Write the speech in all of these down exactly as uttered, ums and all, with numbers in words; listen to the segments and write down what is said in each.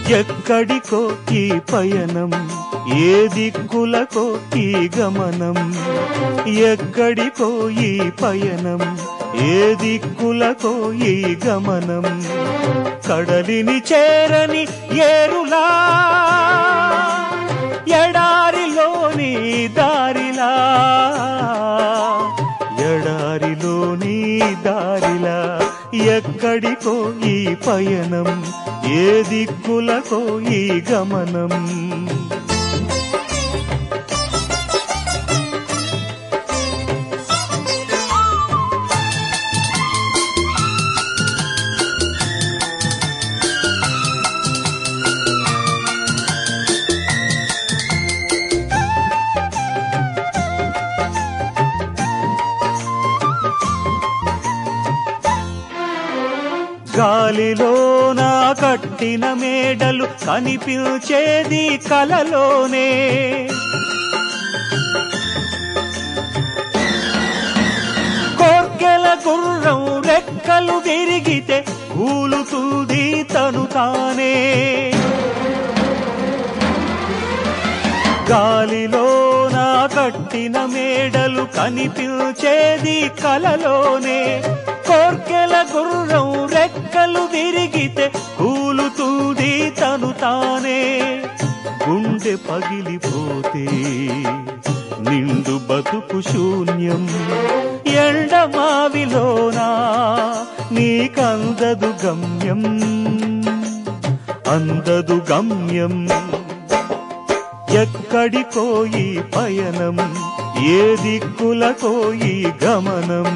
ఎక్కడికో ఈ పయనం, ఏ దిక్కులకో ఈ గమనం. ఎక్కడికో ఈ పయనం, ఏ దిక్కులకో ఈ గమనం. కడలిని చేరని ఏరులా, ఎడారిలోని దారిలా, ఎడారిలోని దారిలా. ఎక్కడికో ఈ పయనం, ఏ దిక్కులకో ఈ గమనం. గాలిలోన కట్టిన మేడలు కనిపించేది కలలోనే. కోర్కెల గుర్రం రెక్కలు విరిగితే కూలుతుంది తను తానే. గాలిలోన కట్టిన మేడలు కనిపించేది కలలోనే. కోర్కెల గుర్రం రెక్కలు విరిగితే కూలుతుంది తను తానే. గుండె పగిలిపోతే నిండు బతుకు శూన్యం. ఎండమావిలోనా నీకందదు గమ్యం, అందదు గమ్యం. ఎక్కడికో ఈ పయనం, ఏ దిక్కులకో ఈ గమనం.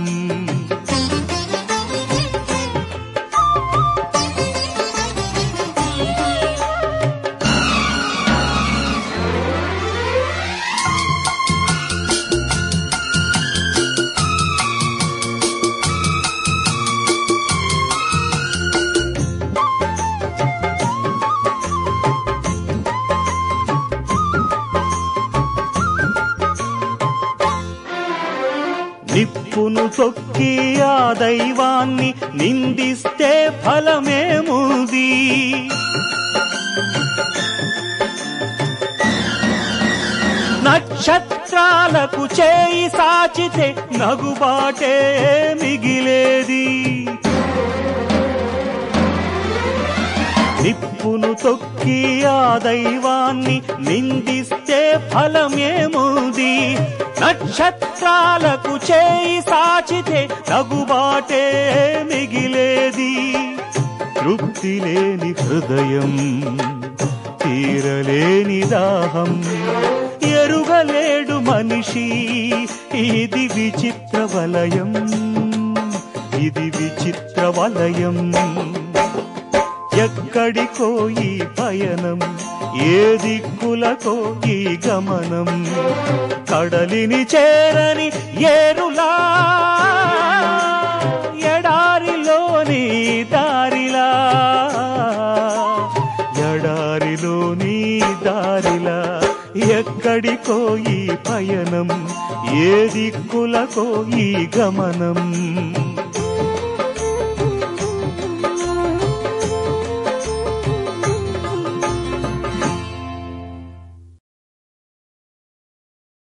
నిప్పును తొక్కి ఆ దైవాన్ని నిందిస్తే ఫలమేముంది. నక్షత్రాలకు చేయి సాచితే నగుబాటే మిగిలేది. నిప్పును తొక్కి ఆ దైవాన్ని నిందిస్తే ఫలమేముంది. నక్షత్రాలకు చేయి సాచితే నగుబాటే మిగిలేది. తృప్తి లేని హృదయం, తీరలేని దాహం. ఎరుగలేడు మనిషి ఇది విచిత్ర వలయం, ఇది విచిత్ర వలయం. ఎక్కడికో ఈ పయనం, ఏ దిక్కులకో ఈ గమనం. కడలిని చేరని ఏరులా, ఎడారిలోని దారిలా, ఎడారిలోని దారిలా. ఎక్కడికో ఈ పయనం, ఏ దిక్కులకో ఈ గమనం.